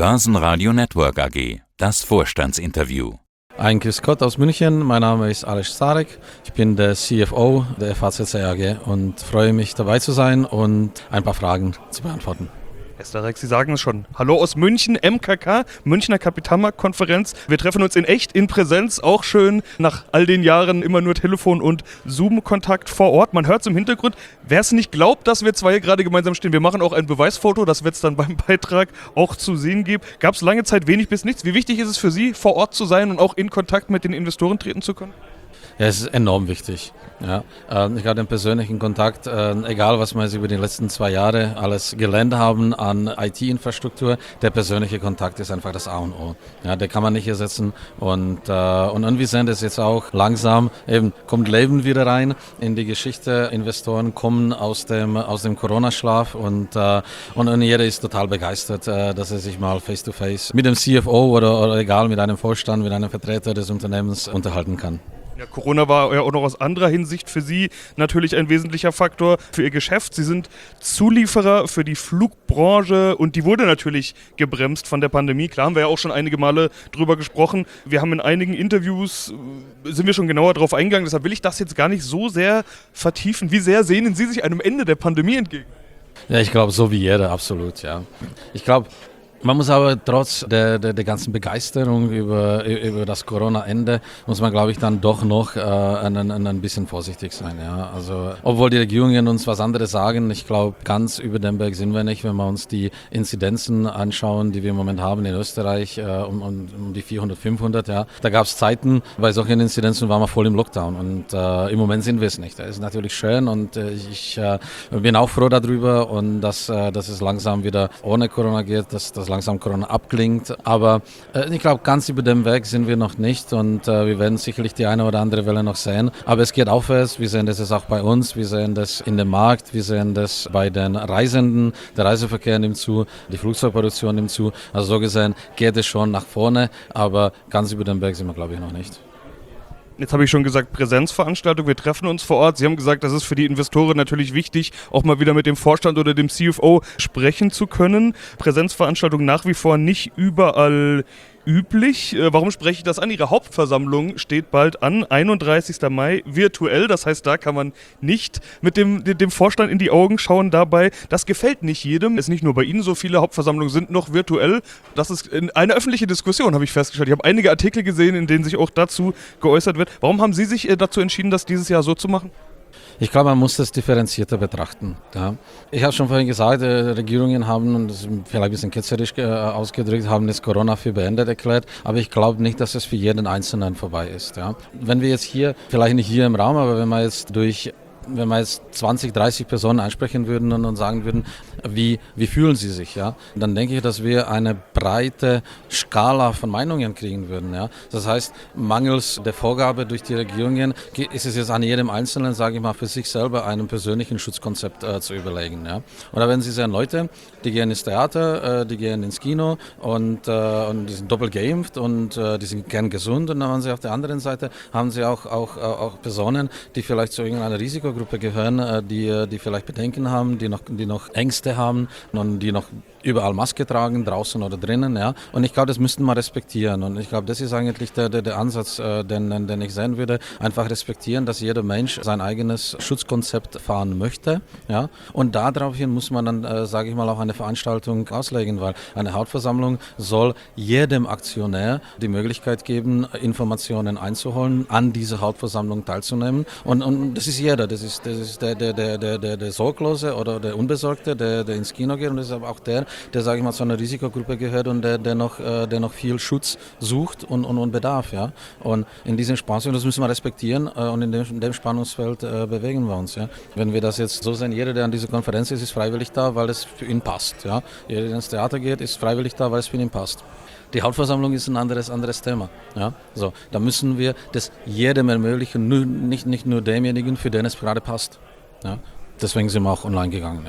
Börsenradio Network AG, das Vorstandsinterview. Ein Grüß Gott aus München, mein Name ist Aleš Stárek, ich bin der CFO der FACC AG und freue mich dabei zu sein und ein paar Fragen zu beantworten. Herr Stárek, Sie sagen es schon. Hallo aus München, MKK, Münchner Kapitalmarktkonferenz. Wir treffen uns in echt, in Präsenz, auch schön. Nach all den Jahren immer nur Telefon- und Zoom-Kontakt vor Ort. Man hört es im Hintergrund. Wer es nicht glaubt, dass wir zwei hier gerade gemeinsam stehen, wir machen auch ein Beweisfoto, das wird es dann beim Beitrag auch zu sehen geben. Gab es lange Zeit wenig bis nichts. Wie wichtig ist es für Sie, vor Ort zu sein und auch in Kontakt mit den Investoren treten zu können? Ja, es ist enorm wichtig. Ja. Ich habe den persönlichen Kontakt, egal was wir jetzt über die letzten 2 Jahre alles gelernt haben an IT-Infrastruktur, der persönliche Kontakt ist einfach das A und O. Ja, der kann man nicht ersetzen und wir sehen das jetzt auch langsam, eben kommt Leben wieder rein in die Geschichte, Investoren kommen aus dem Corona-Schlaf und jeder ist total begeistert, dass er sich mal face-to-face mit dem CFO oder egal mit einem Vorstand, mit einem Vertreter des Unternehmens unterhalten kann. Ja, Corona war ja auch noch aus anderer Hinsicht für Sie natürlich ein wesentlicher Faktor für Ihr Geschäft. Sie sind Zulieferer für die Flugbranche und die wurde natürlich gebremst von der Pandemie. Klar, haben wir ja auch schon einige Male drüber gesprochen. Wir haben in einigen Interviews, sind wir schon genauer darauf eingegangen, deshalb will ich das jetzt gar nicht so sehr vertiefen. Wie sehr sehnen Sie sich einem Ende der Pandemie entgegen? Ja, ich glaube, so wie jeder, absolut, ja. Ich glaube, man muss aber trotz der ganzen Begeisterung über das Corona-Ende, muss man, glaube ich, dann doch noch ein bisschen vorsichtig sein. Ja. Also, obwohl die Regierungen uns was anderes sagen, ich glaube, ganz über den Berg sind wir nicht, wenn wir uns die Inzidenzen anschauen, die wir im Moment haben in Österreich, um die 400, 500. Ja. Da gab es Zeiten, bei solchen Inzidenzen waren wir voll im Lockdown und im Moment sind wir es nicht. Das ist natürlich schön und ich bin auch froh darüber und dass es langsam wieder ohne Corona geht, dass das langsam Corona abklingt, aber ich glaube, ganz über dem Weg sind wir noch nicht und wir werden sicherlich die eine oder andere Welle noch sehen, aber es geht aufwärts, wir sehen das jetzt auch bei uns, wir sehen das in dem Markt, wir sehen das bei den Reisenden, der Reiseverkehr nimmt zu, die Flugzeugproduktion nimmt zu, also so gesehen geht es schon nach vorne, aber ganz über dem Weg sind wir, glaube ich, noch nicht. Jetzt habe ich schon gesagt, Präsenzveranstaltung, wir treffen uns vor Ort. Sie haben gesagt, das ist für die Investoren natürlich wichtig, auch mal wieder mit dem Vorstand oder dem CFO sprechen zu können. Präsenzveranstaltung nach wie vor nicht überall üblich. Warum spreche ich das an? Ihre Hauptversammlung steht bald an, 31. Mai, virtuell. Das heißt, da kann man nicht mit dem Vorstand in die Augen schauen dabei. Das gefällt nicht jedem. Es ist nicht nur bei Ihnen so, viele Hauptversammlungen sind noch virtuell. Das ist eine öffentliche Diskussion, habe ich festgestellt. Ich habe einige Artikel gesehen, in denen sich auch dazu geäußert wird. Warum haben Sie sich dazu entschieden, das dieses Jahr so zu machen? Ich glaube, man muss das differenzierter betrachten. Ja. Ich habe schon vorhin gesagt, Regierungen haben, und das ist vielleicht ein bisschen ketzerisch ausgedrückt, haben das Corona für beendet erklärt, aber ich glaube nicht, dass es für jeden Einzelnen vorbei ist. Ja. Wenn wir jetzt hier, vielleicht nicht hier im Raum, aber wenn wir jetzt 20, 30 Personen ansprechen würden und sagen würden, wie fühlen sie sich, ja, dann denke ich, dass wir eine breite Skala von Meinungen kriegen würden, ja. Das heißt, mangels der Vorgabe durch die Regierungen ist es jetzt an jedem Einzelnen, sage ich mal, für sich selber einen persönlichen Schutzkonzept zu überlegen, ja. Oder wenn Sie sehen, Leute, die gehen ins Theater, die gehen ins Kino und die sind doppelt geimpft und die sind gern gesund und dann haben Sie auf der anderen Seite haben Sie auch Personen, die vielleicht zu irgendeiner Risikogruppe gehören, die vielleicht Bedenken haben, die noch Ängste haben und die noch überall Maske tragen, draußen oder drinnen. Ja. Und ich glaube, das müssten wir respektieren. Und ich glaube, das ist eigentlich der Ansatz, den ich sehen würde. Einfach respektieren, dass jeder Mensch sein eigenes Schutzkonzept fahren möchte. Ja. Und daraufhin muss man dann, sage ich mal, auch eine Veranstaltung auslegen, weil eine Hauptversammlung soll jedem Aktionär die Möglichkeit geben, Informationen einzuholen, an dieser Hauptversammlung teilzunehmen. Und das ist jeder. Das ist der Sorglose oder der Unbesorgte, der ins Kino geht und das ist aber auch der, sage ich mal, zu einer Risikogruppe gehört und der noch viel Schutz sucht und Bedarf. Ja? Und in diesem Spannungsfeld, das müssen wir respektieren und in dem Spannungsfeld bewegen wir uns. Ja? Wenn wir das jetzt so sehen, jeder, der an dieser Konferenz ist freiwillig da, weil es für ihn passt. Ja? Jeder, der ins Theater geht, ist freiwillig da, weil es für ihn passt. Die Hauptversammlung ist ein anderes Thema. Ja? So, da müssen wir das jedem ermöglichen, nicht nur demjenigen, für den es gerade passt. Ja? Deswegen sind wir auch online gegangen. Ja.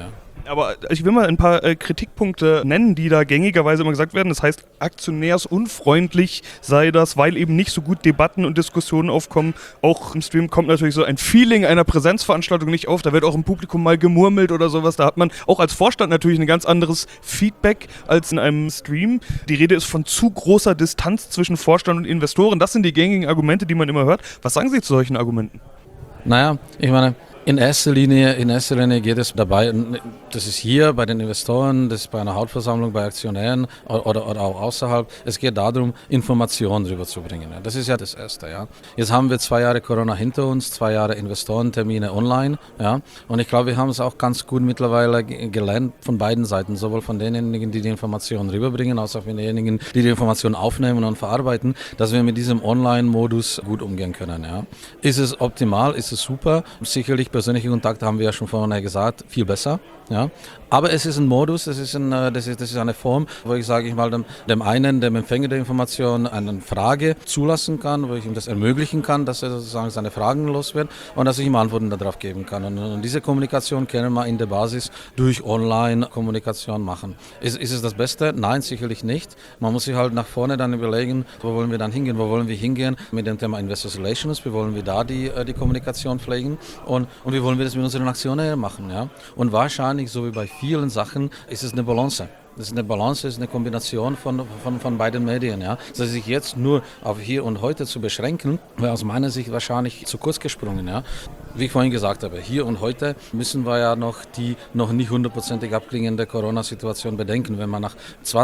Aber ich will mal ein paar Kritikpunkte nennen, die da gängigerweise immer gesagt werden. Das heißt, aktionärsunfreundlich sei das, weil eben nicht so gut Debatten und Diskussionen aufkommen. Auch im Stream kommt natürlich so ein Feeling einer Präsenzveranstaltung nicht auf. Da wird auch im Publikum mal gemurmelt oder sowas. Da hat man auch als Vorstand natürlich ein ganz anderes Feedback als in einem Stream. Die Rede ist von zu großer Distanz zwischen Vorstand und Investoren. Das sind die gängigen Argumente, die man immer hört. Was sagen Sie zu solchen Argumenten? Naja, ich meine, in erster Linie geht es dabei, das ist hier bei den Investoren, das ist bei einer Hauptversammlung, bei Aktionären oder auch außerhalb, es geht darum, Informationen rüberzubringen. Ja. Das ist ja das Erste. Ja. Jetzt haben wir 2 Jahre Corona hinter uns, 2 Jahre Investorentermine online. Ja. Und ich glaube, wir haben es auch ganz gut mittlerweile gelernt von beiden Seiten, sowohl von denjenigen, die die Informationen rüberbringen, als auch von denjenigen, die die Informationen aufnehmen und verarbeiten, dass wir mit diesem Online-Modus gut umgehen können. Ja. Ist es optimal? Ist es super? Sicherlich persönliche Kontakte haben wir ja schon vorhin gesagt, viel besser. Ja. Aber es ist ein Modus, das ist eine Form, wo ich, sage ich mal, dem Empfänger der Information eine Frage zulassen kann, wo ich ihm das ermöglichen kann, dass er sozusagen seine Fragen los wird und dass ich ihm Antworten darauf geben kann. Und diese Kommunikation können wir in der Basis durch Online-Kommunikation machen. Ist es das Beste? Nein, sicherlich nicht. Man muss sich halt nach vorne dann überlegen, wo wollen wir dann hingehen? Wo wollen wir hingehen mit dem Thema Investor Relations? Wie wollen wir da die Kommunikation pflegen? Und wie wollen wir das mit unseren Aktionären machen? Ja? Und wahrscheinlich, so wie bei vielen Sachen, ist es eine Balance. Das ist eine Balance, ist eine Kombination von beiden Medien. Ja. Also sich jetzt nur auf hier und heute zu beschränken, wäre aus meiner Sicht wahrscheinlich zu kurz gesprungen. Ja. Wie ich vorhin gesagt habe, hier und heute müssen wir ja noch die noch nicht 100% abklingende Corona-Situation bedenken. Wenn wir nach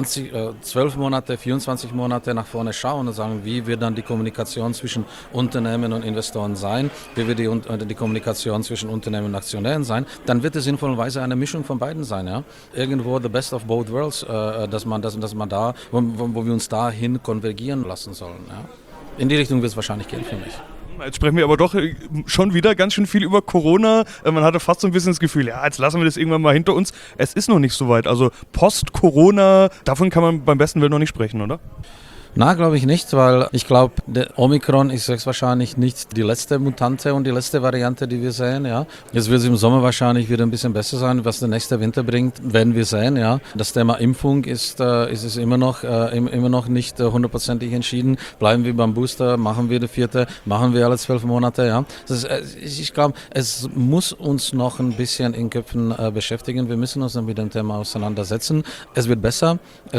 12 Monate, 24 Monate nach vorne schauen und sagen, wie wird dann die Kommunikation zwischen Unternehmen und Investoren sein, wie wird die Kommunikation zwischen Unternehmen und Aktionären sein, dann wird es sinnvollerweise eine Mischung von beiden sein. Ja. Irgendwo the best of both worlds, dass man da, wo wir uns dahin konvergieren lassen sollen. Ja. In die Richtung wird es wahrscheinlich gehen für mich. Jetzt sprechen wir aber doch schon wieder ganz schön viel über Corona. Man hatte fast so ein bisschen das Gefühl, ja, jetzt lassen wir das irgendwann mal hinter uns. Es ist noch nicht so weit. Also Post-Corona, davon kann man beim besten Willen noch nicht sprechen, oder? Na, glaube ich nicht, weil ich glaube, der Omikron ist jetzt wahrscheinlich nicht die letzte Mutante und die letzte Variante, die wir sehen. Ja. Jetzt wird es im Sommer wahrscheinlich wieder ein bisschen besser sein. Was der nächste Winter bringt, werden wir sehen. Ja. Das Thema Impfung ist es immer noch nicht 100%ig entschieden. Bleiben wir beim Booster, machen wir die 4., machen wir alle 12 Monate. Ja. Ich glaube, es muss uns noch ein bisschen in Köpfen beschäftigen. Wir müssen uns dann mit dem Thema auseinandersetzen. Es wird besser.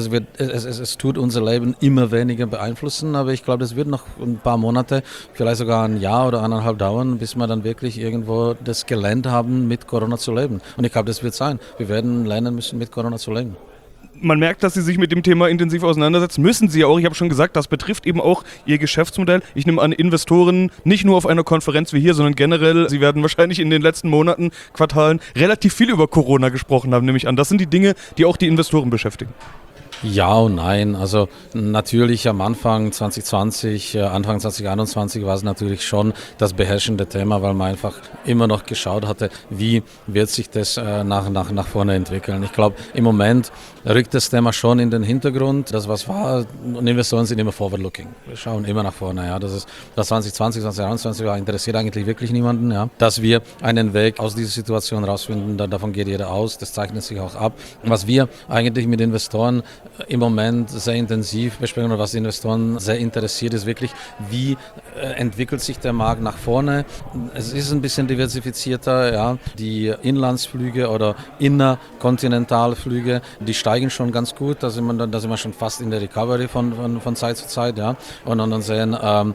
Es tut unser Leben immer weniger beeinflussen, aber ich glaube, das wird noch ein paar Monate, vielleicht sogar ein Jahr oder 1,5 dauern, bis wir dann wirklich irgendwo das gelernt haben, mit Corona zu leben. Und ich glaube, das wird sein. Wir werden lernen müssen, mit Corona zu leben. Man merkt, dass Sie sich mit dem Thema intensiv auseinandersetzen. Müssen Sie ja auch. Ich habe schon gesagt, das betrifft eben auch Ihr Geschäftsmodell. Ich nehme an, Investoren nicht nur auf einer Konferenz wie hier, sondern generell, Sie werden wahrscheinlich in den letzten Monaten, Quartalen relativ viel über Corona gesprochen haben, nehme ich an. Das sind die Dinge, die auch die Investoren beschäftigen. Ja und nein. Also natürlich am Anfang 2020, Anfang 2021 war es natürlich schon das beherrschende Thema, weil man einfach immer noch geschaut hatte, wie wird sich das nach vorne entwickeln. Ich glaube, im Moment rückt das Thema schon in den Hintergrund. Das, was war, und Investoren sind immer forward-looking. Wir schauen immer nach vorne. Ja. Das 2020, 2021 war, interessiert eigentlich wirklich niemanden. Ja. Dass wir einen Weg aus dieser Situation rausfinden, davon geht jeder aus. Das zeichnet sich auch ab. Was wir eigentlich mit Investoren im Moment sehr intensiv besprechen, oder was die Investoren sehr interessiert, ist wirklich, wie entwickelt sich der Markt nach vorne. Es ist ein bisschen diversifizierter, ja. Die Inlandsflüge oder Innerkontinentalflüge, die steigen schon ganz gut, da sind wir schon fast in der Recovery von Zeit zu Zeit, ja. Und dann sehen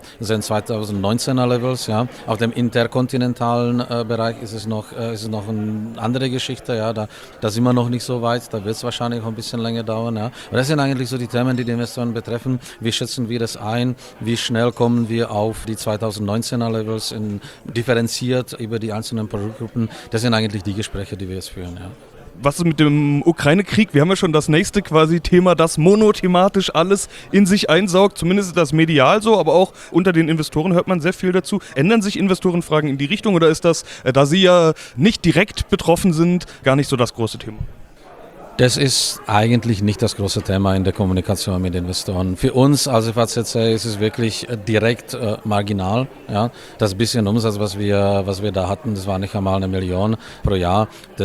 2019er Levels, ja. Auf dem interkontinentalen Bereich ist es noch eine andere Geschichte, ja. Da sind wir noch nicht so weit, da wird es wahrscheinlich noch ein bisschen länger dauern, ja. Und das sind eigentlich so die Themen, die die Investoren betreffen. Wie schätzen wir das ein? Wie schnell kommen wir auf die 2019er Levels differenziert über die einzelnen Produktgruppen? Das sind eigentlich die Gespräche, die wir jetzt führen, ja. Was ist mit dem Ukraine-Krieg? Wir haben ja schon das nächste quasi Thema, das monothematisch alles in sich einsaugt. Zumindest ist das medial so, aber auch unter den Investoren hört man sehr viel dazu. Ändern sich Investorenfragen in die Richtung oder ist das, da Sie ja nicht direkt betroffen sind, gar nicht so das große Thema? Das ist eigentlich nicht das große Thema in der Kommunikation mit Investoren. Für uns als FACC ist es wirklich direkt marginal. Ja. Das bisschen Umsatz, was wir da hatten, das war nicht einmal 1 Million pro Jahr. Das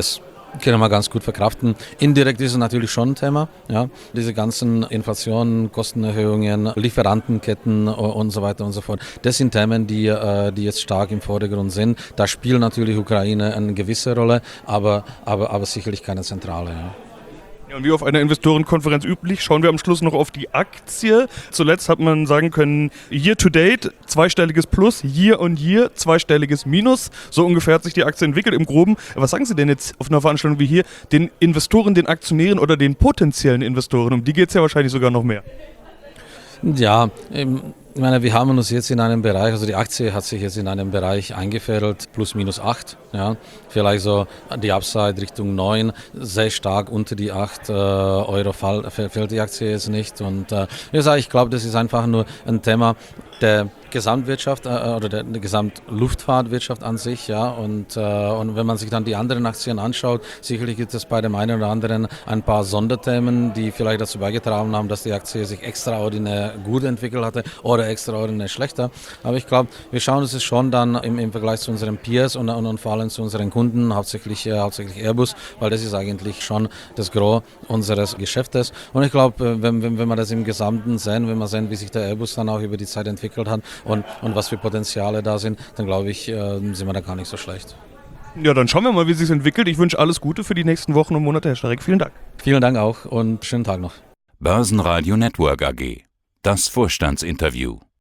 Können wir ganz gut verkraften. Indirekt ist es natürlich schon ein Thema. Ja. Diese ganzen Inflationen, Kostenerhöhungen, Lieferantenketten und so weiter und so fort. Das sind Themen, die jetzt stark im Vordergrund sind. Da spielt natürlich Ukraine eine gewisse Rolle, aber sicherlich keine zentrale. Ja. Ja, und wie auf einer Investorenkonferenz üblich, schauen wir am Schluss noch auf die Aktie. Zuletzt hat man sagen können, year to date, zweistelliges Plus, year on year, zweistelliges Minus. So ungefähr hat sich die Aktie entwickelt im Groben. Was sagen Sie denn jetzt auf einer Veranstaltung wie hier den Investoren, den Aktionären oder den potenziellen Investoren? Um die geht es ja wahrscheinlich sogar noch mehr. Ja, ich meine, wir haben uns jetzt in einem Bereich, also die Aktie hat sich jetzt in einem Bereich eingefädelt, plus minus 8, ja, vielleicht so die Upside Richtung 9, sehr stark unter die 8 Euro fällt die Aktie jetzt nicht und ich glaube, das ist einfach nur ein Thema der Gesamtwirtschaft oder der Gesamtluftfahrtwirtschaft an sich, ja, und wenn man sich dann die anderen Aktien anschaut, sicherlich gibt es bei dem einen oder anderen ein paar Sonderthemen, die vielleicht dazu beigetragen haben, dass die Aktie sich extraordinär gut entwickelt hatte oder extraordinär schlechter. Aber ich glaube, wir schauen uns es schon dann im Vergleich zu unseren Peers und vor allem zu unseren Kunden, hauptsächlich Airbus, weil das ist eigentlich schon das Gros unseres Geschäftes. Und ich glaube, wenn wir das im Gesamten sehen, wenn wir sehen, wie sich der Airbus dann auch über die Zeit entwickelt hat und was für Potenziale da sind, dann glaube ich, sind wir da gar nicht so schlecht. Ja, dann schauen wir mal, wie es sich entwickelt. Ich wünsche alles Gute für die nächsten Wochen und Monate, Herr Starek. Vielen Dank. Vielen Dank auch und schönen Tag noch. Börsenradio Network AG. Das Vorstandsinterview.